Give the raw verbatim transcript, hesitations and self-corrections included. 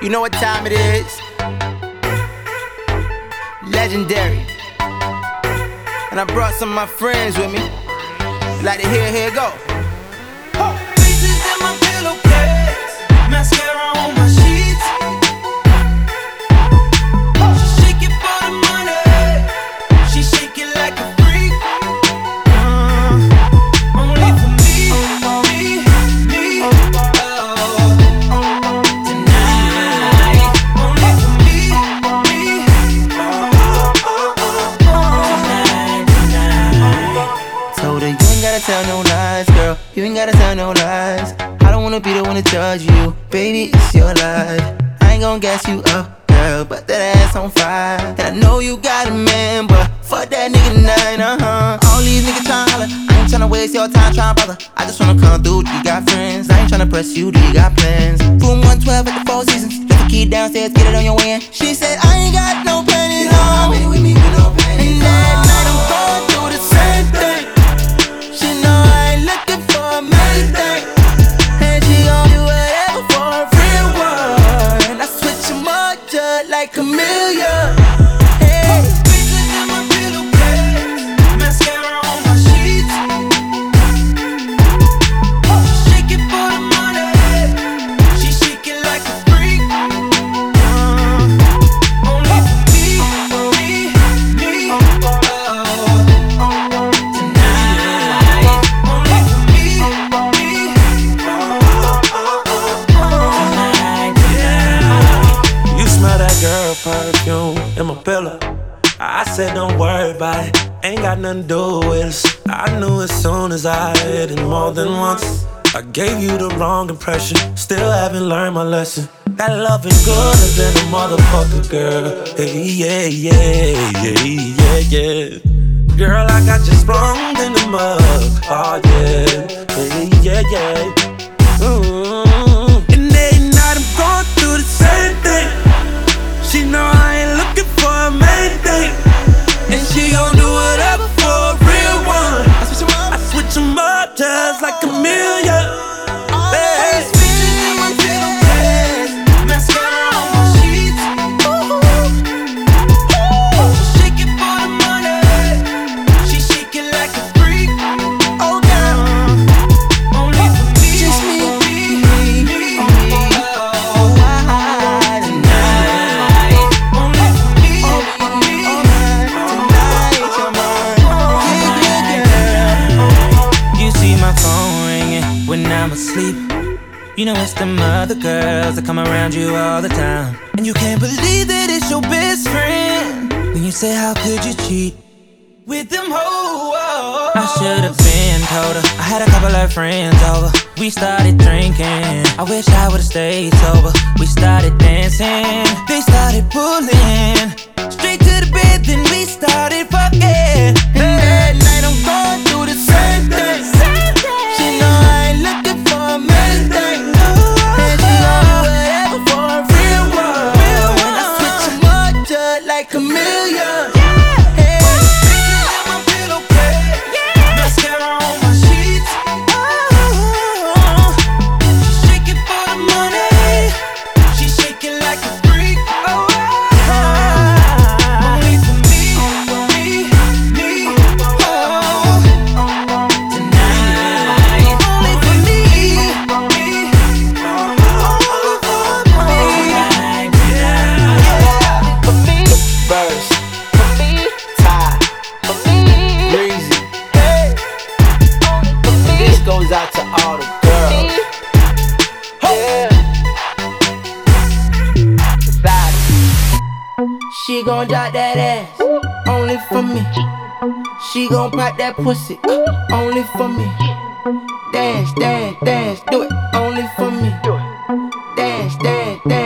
You know what time it is? Legendary. And I brought some of my friends with me. Like to hear, here go. Faces in my pillowcase, mascara on my sheets. She shake it for the money, she shake it like a freak. uh, Only for me, me, me, oh, tonight. Only for me, me, oh, oh, oh, oh, tonight, tonight. Told her you ain't gotta tell no lies, girl. You ain't gotta tell no lies. I don't wanna be the one to judge you, baby, it's your life. I ain't gon' gas you up, girl, but that ass on fire. And I know you got a man, but fuck that nigga tonight, uh-huh. All these niggas tryna holler, I ain't tryna waste your time tryna bother. I just wanna come through, do you got friends? I ain't tryna press you, do you got plans? Room one twelve at the Four Seasons, left the key downstairs, get it on your way in. She said, I ain't got no panties on, with me with no panties. And that night I'm going through the same thing. She know I ain't looking for a main thing, and she gon' do whatever for a real one. And I switch 'em up just like a million. Hey. Faces in my pillowcase, mascara on my sheets. She shake it for the money, she shake it like a freak. uh, Only for me, me, me, oh, tonight. Only for me, me, oh, oh, oh, oh, tonight, tonight. You smell that girl perfume in my pillow. I said don't worry about it, ain't got nothing to do with us. I knew as soon as I hit it more than once. I gave you the wrong impression, still haven't learned my lesson. That loving good than a motherfucker, girl. Hey, yeah, yeah, yeah, yeah, yeah. Girl, I got you sprung in the mud. Oh, yeah, hey, yeah, yeah. Ooh. And every night I'm going through the same thing. She know I ain't looking for a main thing, and she gon' do whatever for a real one. I switch 'em up, I switch 'em up just like a million. Hey. Faces in my pillowcase, mascara on my sheets. She shake it for the money, she shake it like a freak. Oh, girl. Only for me, Just me, me, me, me, me. oh, Why tonight? only for me, Oh, me, tonight, you're mine. Yeah, yeah, girl. You see my phone ringing when I'm asleep. You know it's them other girls that come around you all the time, and you can't believe that it's your best friend. When you say how could you cheat with them hoes. I should've been told her. I had a couple of friends over. We started drinking. I wish I would've stayed sober. We started dancing. They started pulling straight to the bed. Then we started fucking. And that night I'm going through the same thing. She know I ain't looking for a main thing, and she gon' do whatever for a real one. And I switch 'em up just like a million. Hey. Faces in my pillowcase, mascara on my sheets. She shake it for the money, she shake it like a freak. Oh, only for me, me, me, oh, tonight. Only for me, me, oh, tonight, tonight. For me, verse. For me, Ty. For me, Breezy. Hey. This goes out to all the girls. Yeah. Society. She gon' drop that ass, only for me. She gon' pop that pussy, only for me. Dance, dance, dance, do it, only for me. Dance, dance, dance.